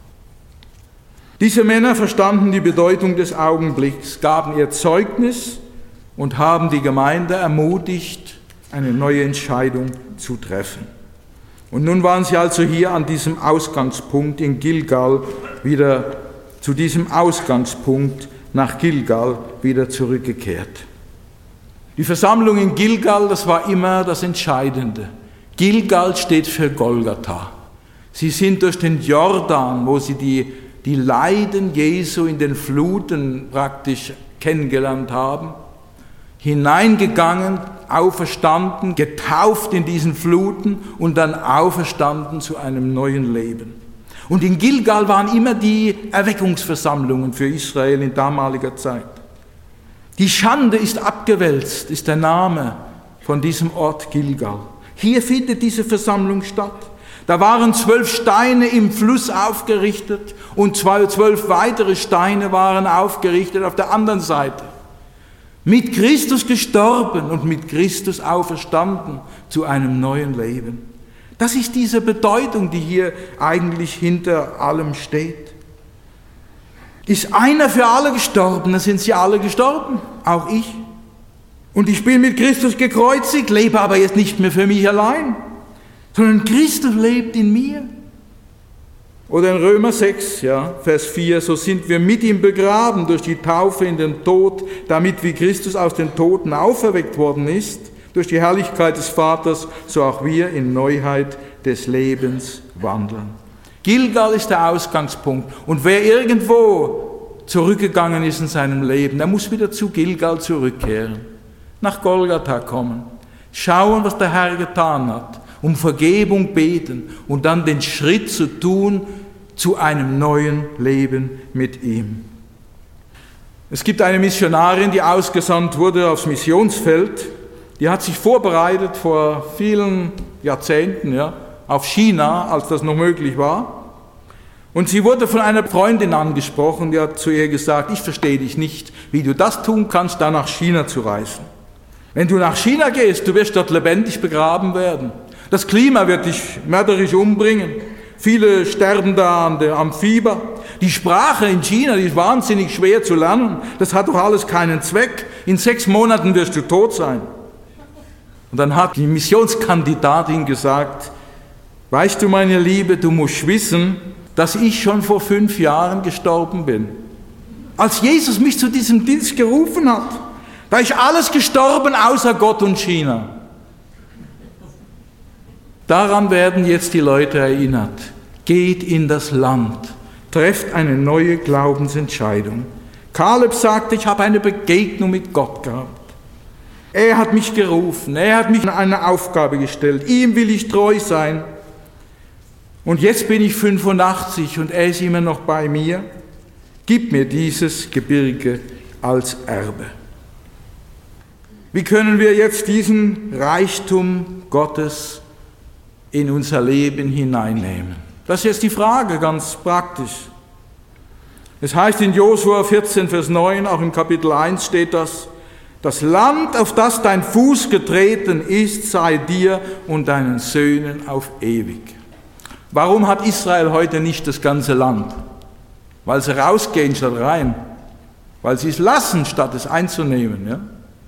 Diese Männer verstanden die Bedeutung des Augenblicks, gaben ihr Zeugnis und haben die Gemeinde ermutigt, eine neue Entscheidung zu treffen. Und nun waren sie also hier an diesem Ausgangspunkt in Gilgal wieder, zu diesem Ausgangspunkt nach Gilgal wieder zurückgekehrt. Die Versammlung in Gilgal, das war immer das Entscheidende. Gilgal steht für Golgatha. Sie sind durch den Jordan, wo sie die Leiden Jesu in den Fluten praktisch kennengelernt haben, hineingegangen, auferstanden, getauft in diesen Fluten und dann auferstanden zu einem neuen Leben. Und in Gilgal waren immer die Erweckungsversammlungen für Israel in damaliger Zeit. Die Schande ist abgewälzt, ist der Name von diesem Ort Gilgal. Hier findet diese Versammlung statt. Da waren 12 Steine im Fluss aufgerichtet und 12 weitere Steine waren aufgerichtet auf der anderen Seite. Mit Christus gestorben und mit Christus auferstanden zu einem neuen Leben. Das ist diese Bedeutung, die hier eigentlich hinter allem steht. Ist einer für alle gestorben, dann sind sie alle gestorben, auch ich. Und ich bin mit Christus gekreuzigt, lebe aber jetzt nicht mehr für mich allein, sondern Christus lebt in mir. Oder in Römer 6, Vers 4, so sind wir mit ihm begraben durch die Taufe in den Tod, damit wie Christus aus den Toten auferweckt worden ist, durch die Herrlichkeit des Vaters, so auch wir in Neuheit des Lebens wandeln. Gilgal ist der Ausgangspunkt. Und wer irgendwo zurückgegangen ist in seinem Leben, der muss wieder zu Gilgal zurückkehren, nach Golgatha kommen, schauen, was der Herr getan hat, um Vergebung beten und dann den Schritt zu tun zu einem neuen Leben mit ihm. Es gibt eine Missionarin, die ausgesandt wurde aufs Missionsfeld. Die hat sich vorbereitet vor vielen Jahrzehnten auf China, als das noch möglich war. Und sie wurde von einer Freundin angesprochen, die hat zu ihr gesagt, ich verstehe dich nicht, wie du das tun kannst, da nach China zu reisen. Wenn du nach China gehst, du wirst dort lebendig begraben werden. Das Klima wird dich mörderisch umbringen. Viele sterben da am Fieber. Die Sprache in China, die ist wahnsinnig schwer zu lernen. Das hat doch alles keinen Zweck. In 6 Monaten wirst du tot sein. Und dann hat die Missionskandidatin gesagt, weißt du, meine Liebe, du musst wissen, dass ich schon vor 5 Jahren gestorben bin. Als Jesus mich zu diesem Dienst gerufen hat, da ist alles gestorben außer Gott und China. Daran werden jetzt die Leute erinnert. Geht in das Land, trefft eine neue Glaubensentscheidung. Kaleb sagte, ich habe eine Begegnung mit Gott gehabt. Er hat mich gerufen, er hat mich in eine Aufgabe gestellt, ihm will ich treu sein. Und jetzt bin ich 85 und er ist immer noch bei mir. Gib mir dieses Gebirge als Erbe. Wie können wir jetzt diesen Reichtum Gottes in unser Leben hineinnehmen? Das ist jetzt die Frage, ganz praktisch. Es heißt in Josua 14, Vers 9, auch im Kapitel 1 steht das, das Land, auf das dein Fuß getreten ist, sei dir und deinen Söhnen auf ewig. Warum hat Israel heute nicht das ganze Land? Weil sie rausgehen statt rein. Weil sie es lassen, statt es einzunehmen.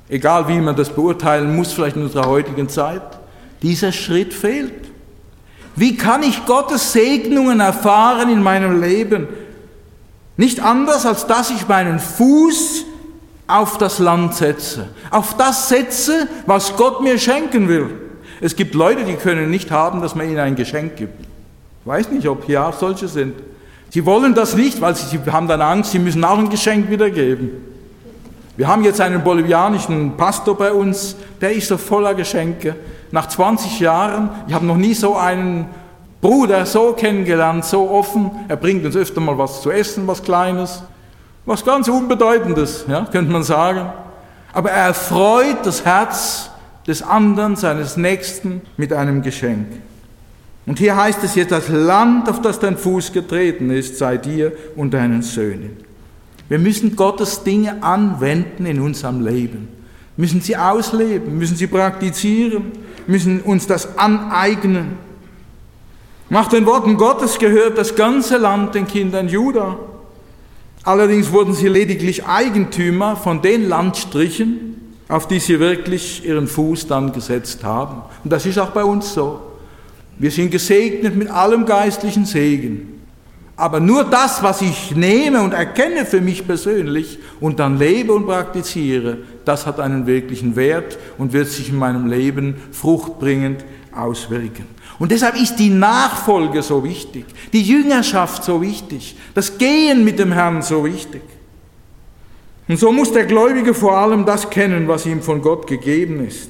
egal wie man das beurteilen muss, vielleicht in unserer heutigen Zeit, dieser Schritt fehlt. Wie kann ich Gottes Segnungen erfahren in meinem Leben? Nicht anders, als dass ich meinen Fuß auf das Land setze. Auf das setze, was Gott mir schenken will. Es gibt Leute, die können nicht haben, dass man ihnen ein Geschenk gibt. Ich weiß nicht, ob hier auch solche sind. Sie wollen das nicht, weil sie haben dann Angst, sie müssen auch ein Geschenk wiedergeben. Wir haben jetzt einen bolivianischen Pastor bei uns, der ist so voller Geschenke. Nach 20 Jahren, ich habe noch nie so einen Bruder so kennengelernt, so offen. Er bringt uns öfter mal was zu essen, was Kleines, was ganz Unbedeutendes, ja, könnte man sagen. Aber er erfreut das Herz des anderen, seines Nächsten, mit einem Geschenk. Und hier heißt es jetzt, das Land, auf das dein Fuß getreten ist, sei dir und deinen Söhnen. Wir müssen Gottes Dinge anwenden in unserem Leben. Müssen sie ausleben, müssen sie praktizieren, müssen uns das aneignen. Nach den Worten Gottes gehört das ganze Land den Kindern Juda. Allerdings wurden sie lediglich Eigentümer von den Landstrichen, auf die sie wirklich ihren Fuß dann gesetzt haben. Und das ist auch bei uns so. Wir sind gesegnet mit allem geistlichen Segen. Aber nur das, was ich nehme und erkenne für mich persönlich und dann lebe und praktiziere, das hat einen wirklichen Wert und wird sich in meinem Leben fruchtbringend auswirken. Und deshalb ist die Nachfolge so wichtig, die Jüngerschaft so wichtig, das Gehen mit dem Herrn so wichtig. Und so muss der Gläubige vor allem das kennen, was ihm von Gott gegeben ist.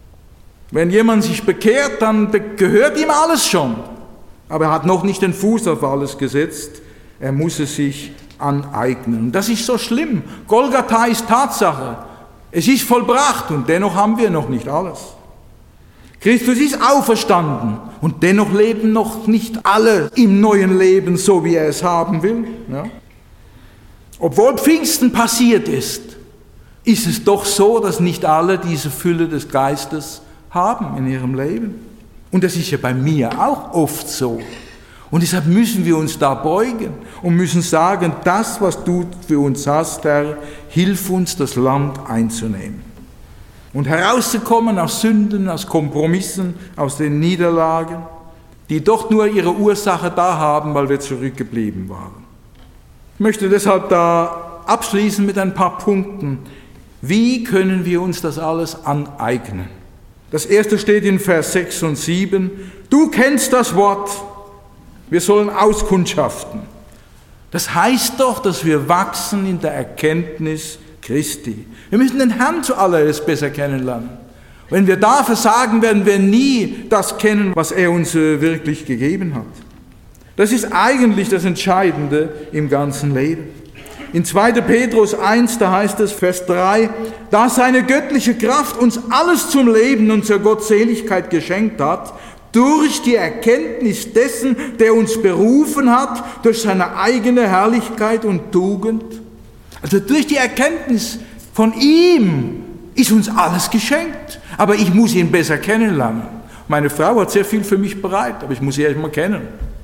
Wenn jemand sich bekehrt, dann gehört ihm alles schon. Aber er hat noch nicht den Fuß auf alles gesetzt. Er muss es sich aneignen. Und das ist so schlimm. Golgatha ist Tatsache. Es ist vollbracht und dennoch haben wir noch nicht alles. Christus ist auferstanden und dennoch leben noch nicht alle im neuen Leben so, wie er es haben will. Ja? Obwohl Pfingsten passiert ist es doch so, dass nicht alle diese Fülle des Geistes haben in ihrem Leben. Und das ist ja bei mir auch oft so. Und deshalb müssen wir uns da beugen und müssen sagen, das, was du für uns hast, Herr, hilf uns, das Land einzunehmen. Und herauszukommen aus Sünden, aus Kompromissen, aus den Niederlagen, die doch nur ihre Ursache da haben, weil wir zurückgeblieben waren. Ich möchte deshalb da abschließen mit ein paar Punkten. Wie können wir uns das alles aneignen? Das erste steht in Vers 6 und 7. Du kennst das Wort. Wir sollen auskundschaften. Das heißt doch, dass wir wachsen in der Erkenntnis Christi. Wir müssen den Herrn zuallererst besser kennenlernen. Wenn wir da versagen, werden wir nie das kennen, was er uns wirklich gegeben hat. Das ist eigentlich das Entscheidende im ganzen Leben. In 2. Petrus 1, da heißt es, Vers 3, da seine göttliche Kraft uns alles zum Leben und zur Gottseligkeit geschenkt hat, durch die Erkenntnis dessen, der uns berufen hat, durch seine eigene Herrlichkeit und Tugend. Also durch die Erkenntnis von ihm ist uns alles geschenkt. Aber ich muss ihn besser kennenlernen. Meine Frau hat sehr viel für mich bereit, aber ich muss sie erst mal kennen.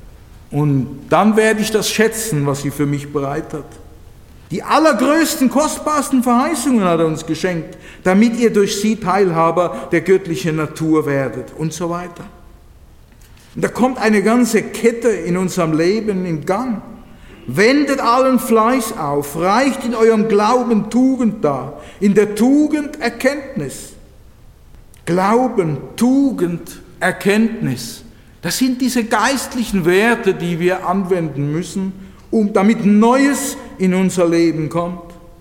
Und dann werde ich das schätzen, was sie für mich bereit hat. Die allergrößten, kostbarsten Verheißungen hat er uns geschenkt, damit ihr durch sie Teilhaber der göttlichen Natur werdet und so weiter. Und da kommt eine ganze Kette in unserem Leben in Gang. Wendet allen Fleiß auf, reicht in eurem Glauben Tugend dar, in der Tugend Erkenntnis. Glauben, Tugend, Erkenntnis, das sind diese geistlichen Werte, die wir anwenden müssen, damit Neues in unser Leben kommt.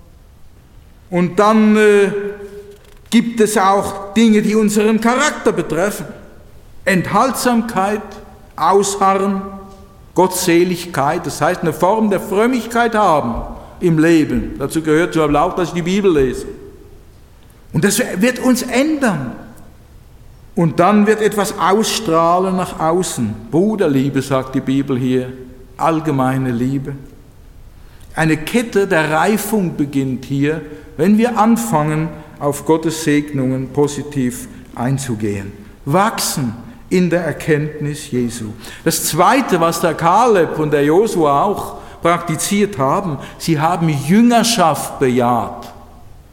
Und dann gibt es auch Dinge, die unseren Charakter betreffen. Enthaltsamkeit, Ausharren, Gottseligkeit, das heißt eine Form der Frömmigkeit haben im Leben. Dazu gehört zum Beispiel auch, dass ich die Bibel lese. Und das wird uns ändern. Und dann wird etwas ausstrahlen nach außen. Bruderliebe, sagt die Bibel hier, allgemeine Liebe. Eine Kette der Reifung beginnt hier, wenn wir anfangen, auf Gottes Segnungen positiv einzugehen. Wachsen in der Erkenntnis Jesu. Das Zweite, was der Kaleb und der Josua auch praktiziert haben, sie haben Jüngerschaft bejaht.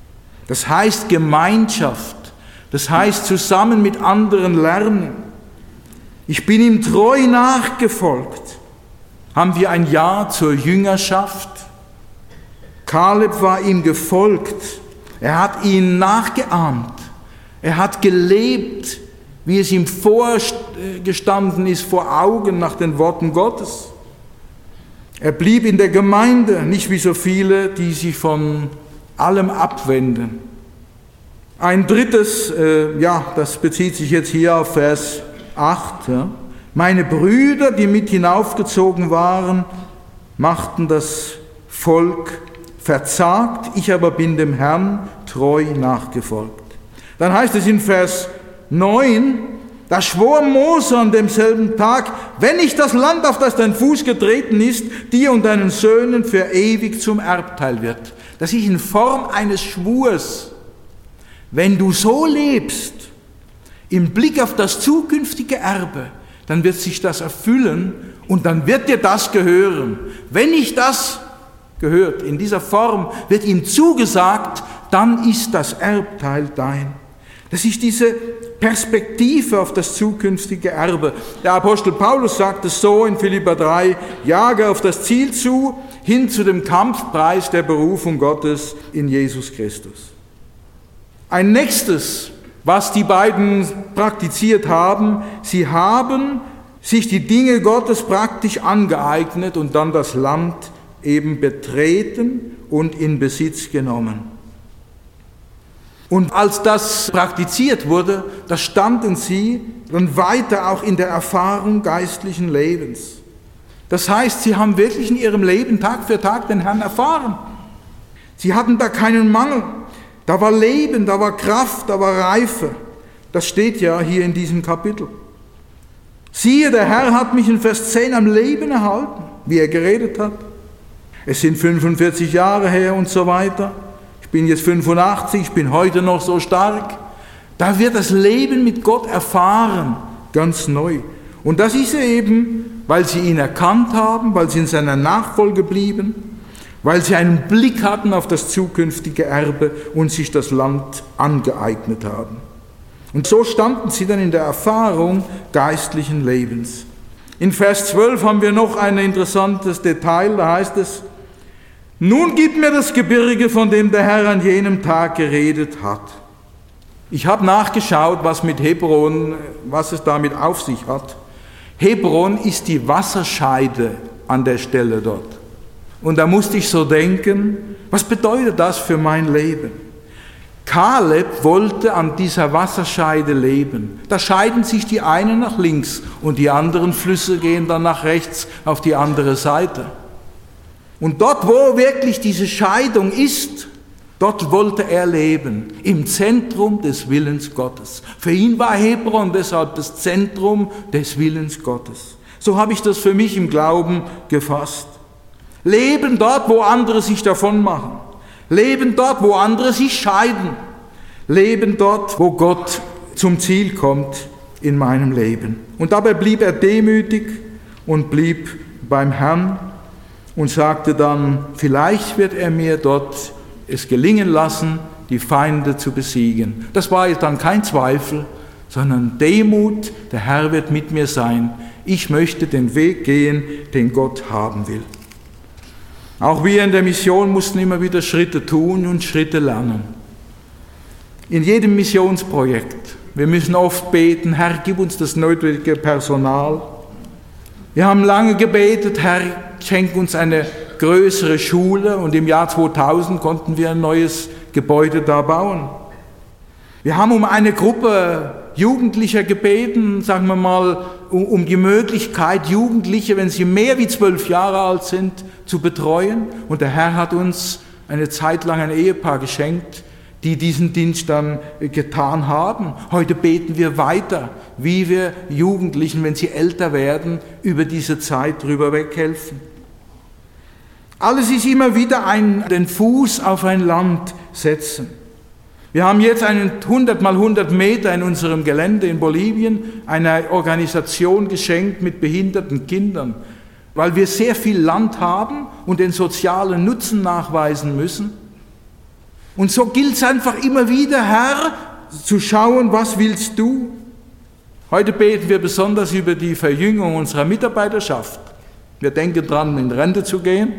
Das heißt Gemeinschaft. Das heißt zusammen mit anderen lernen. Ich bin ihm treu nachgefolgt. Haben wir ein Ja zur Jüngerschaft? Kaleb war ihm gefolgt. Er hat ihn nachgeahmt. Er hat gelebt, wie es ihm vorgestanden ist, vor Augen nach den Worten Gottes. Er blieb in der Gemeinde, nicht wie so viele, die sich von allem abwenden. Ein drittes, das bezieht sich jetzt hier auf Vers 8. Ja. Meine Brüder, die mit hinaufgezogen waren, machten das Volk verzagt, ich aber bin dem Herrn treu nachgefolgt. Dann heißt es in Vers 9, da schwor Mose an demselben Tag, wenn ich das Land, auf das dein Fuß getreten ist, dir und deinen Söhnen für ewig zum Erbteil wird. Das ist in Form eines Schwurs. Wenn du so lebst, im Blick auf das zukünftige Erbe, dann wird sich das erfüllen und dann wird dir das gehören. Wenn nicht das gehört, in dieser Form wird ihm zugesagt, dann ist das Erbteil dein. Das ist diese Perspektive auf das zukünftige Erbe. Der Apostel Paulus sagt es so in Philipper 3, jage auf das Ziel zu, hin zu dem Kampfpreis der Berufung Gottes in Jesus Christus. Ein nächstes, was die beiden praktiziert haben, sie haben sich die Dinge Gottes praktisch angeeignet und dann das Land eben betreten und in Besitz genommen. Und als das praktiziert wurde, da standen sie dann weiter auch in der Erfahrung geistlichen Lebens. Das heißt, sie haben wirklich in ihrem Leben Tag für Tag den Herrn erfahren. Sie hatten da keinen Mangel. Da war Leben, da war Kraft, da war Reife. Das steht ja hier in diesem Kapitel. Siehe, der Herr hat mich in Vers 10 am Leben erhalten, wie er geredet hat. Es sind 45 Jahre her und so weiter. Ich bin jetzt 85, ich bin heute noch so stark. Da wird das Leben mit Gott erfahren, ganz neu. Und das ist eben, weil sie ihn erkannt haben, weil sie in seiner Nachfolge blieben, weil sie einen Blick hatten auf das zukünftige Erbe und sich das Land angeeignet haben. Und so standen sie dann in der Erfahrung geistlichen Lebens. In Vers 12 haben wir noch ein interessantes Detail, da heißt es, nun gib mir das Gebirge, von dem der Herr an jenem Tag geredet hat. Ich habe nachgeschaut, was mit Hebron, was es damit auf sich hat. Hebron ist die Wasserscheide an der Stelle dort. Und da musste ich so denken, was bedeutet das für mein Leben? Kaleb wollte an dieser Wasserscheide leben. Da scheiden sich die einen nach links und die anderen Flüsse gehen dann nach rechts auf die andere Seite. Und dort, wo wirklich diese Scheidung ist, dort wollte er leben, im Zentrum des Willens Gottes. Für ihn war Hebron deshalb das Zentrum des Willens Gottes. So habe ich das für mich im Glauben gefasst. Leben dort, wo andere sich davon machen. Leben dort, wo andere sich scheiden. Leben dort, wo Gott zum Ziel kommt in meinem Leben. Und dabei blieb er demütig und blieb beim Herrn und sagte dann, vielleicht wird er mir dort es gelingen lassen, die Feinde zu besiegen. Das war jetzt dann kein Zweifel, sondern Demut, der Herr wird mit mir sein. Ich möchte den Weg gehen, den Gott haben will. Auch wir in der Mission mussten immer wieder Schritte tun und Schritte lernen. In jedem Missionsprojekt. Wir müssen oft beten, Herr, gib uns das nötige Personal. Wir haben lange gebetet, Herr, schenk uns eine größere Schule und im Jahr 2000 konnten wir ein neues Gebäude da bauen. Wir haben um eine Gruppe Jugendlicher gebeten, sagen wir mal, um die Möglichkeit, Jugendliche, wenn sie mehr wie 12 Jahre alt sind, zu betreuen. Und der Herr hat uns eine Zeit lang ein Ehepaar geschenkt, die diesen Dienst dann getan haben. Heute beten wir weiter, wie wir Jugendlichen, wenn sie älter werden, über diese Zeit drüber weghelfen. Alles ist immer wieder den Fuß auf ein Land setzen. Wir haben jetzt einen 100 mal 100 Meter in unserem Gelände in Bolivien einer Organisation geschenkt mit behinderten Kindern, weil wir sehr viel Land haben und den sozialen Nutzen nachweisen müssen. Und so gilt es einfach immer wieder, Herr, zu schauen, was willst du? Heute beten wir besonders über die Verjüngung unserer Mitarbeiterschaft. Wir denken dran, in Rente zu gehen.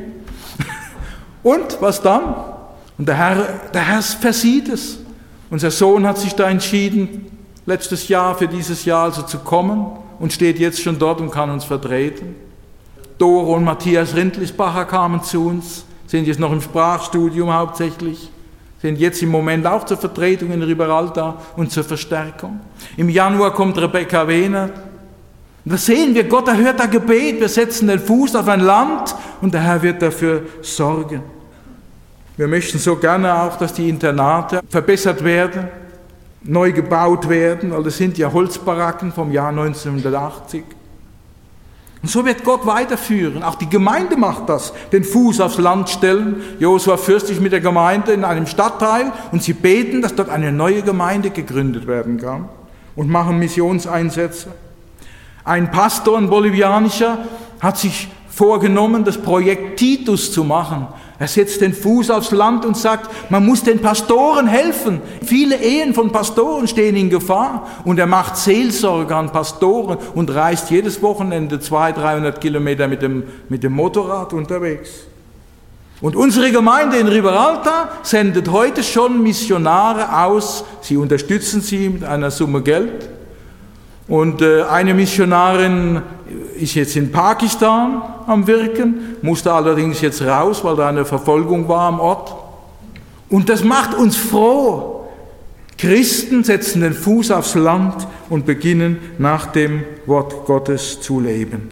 Und was dann? Und der Herr versieht es. Unser Sohn hat sich da entschieden, letztes Jahr für dieses Jahr also zu kommen und steht jetzt schon dort und kann uns vertreten. Doro und Matthias Rindlisbacher kamen zu uns, sind jetzt noch im Sprachstudium hauptsächlich, sind jetzt im Moment auch zur Vertretung in Riberalta und zur Verstärkung. Im Januar kommt Rebecca Wehner. Und da sehen wir, Gott erhört das Gebet, wir setzen den Fuß auf ein Land und der Herr wird dafür sorgen. Wir möchten so gerne auch, dass die Internate verbessert werden, neu gebaut werden, weil das sind ja Holzbaracken vom Jahr 1980. Und so wird Gott weiterführen. Auch die Gemeinde macht das, den Fuß aufs Land stellen. Josua fürst sich mit der Gemeinde in einem Stadtteil und sie beten, dass dort eine neue Gemeinde gegründet werden kann und machen Missionseinsätze. Ein Pastor, ein bolivianischer, hat sich vorgenommen, das Projekt Titus zu machen. Er setzt den Fuß aufs Land und sagt, man muss den Pastoren helfen. Viele Ehen von Pastoren stehen in Gefahr. Und er macht Seelsorge an Pastoren und reist jedes Wochenende 200-300 Kilometer mit dem Motorrad unterwegs. Und unsere Gemeinde in Riberalta sendet heute schon Missionare aus. Sie unterstützen sie mit einer Summe Geld. Und eine Missionarin ist jetzt in Pakistan am Wirken, musste allerdings jetzt raus, weil da eine Verfolgung war am Ort. Und das macht uns froh. Christen setzen den Fuß aufs Land und beginnen nach dem Wort Gottes zu leben.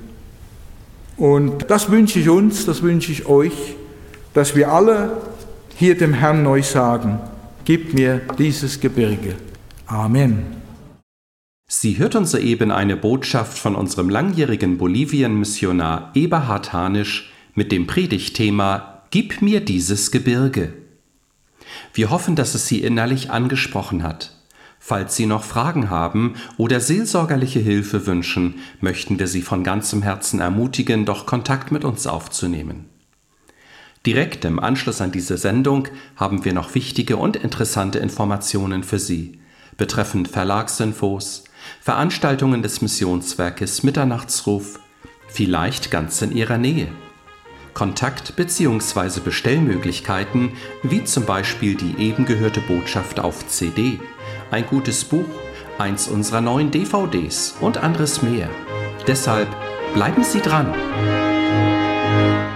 Und das wünsche ich uns, das wünsche ich euch, dass wir alle hier dem Herrn neu sagen, gib mir dieses Gebirge. Amen. Sie hörten soeben eine Botschaft von unserem langjährigen Bolivien-Missionar Eberhard Hanisch mit dem Predigtthema »Gib mir dieses Gebirge«. Wir hoffen, dass es Sie innerlich angesprochen hat. Falls Sie noch Fragen haben oder seelsorgerliche Hilfe wünschen, möchten wir Sie von ganzem Herzen ermutigen, doch Kontakt mit uns aufzunehmen. Direkt im Anschluss an diese Sendung haben wir noch wichtige und interessante Informationen für Sie betreffend Verlagsinfos, Veranstaltungen des Missionswerkes Mitternachtsruf, vielleicht ganz in Ihrer Nähe. Kontakt- bzw. Bestellmöglichkeiten, wie zum Beispiel die eben gehörte Botschaft auf CD, ein gutes Buch, eins unserer neuen DVDs und anderes mehr. Deshalb bleiben Sie dran!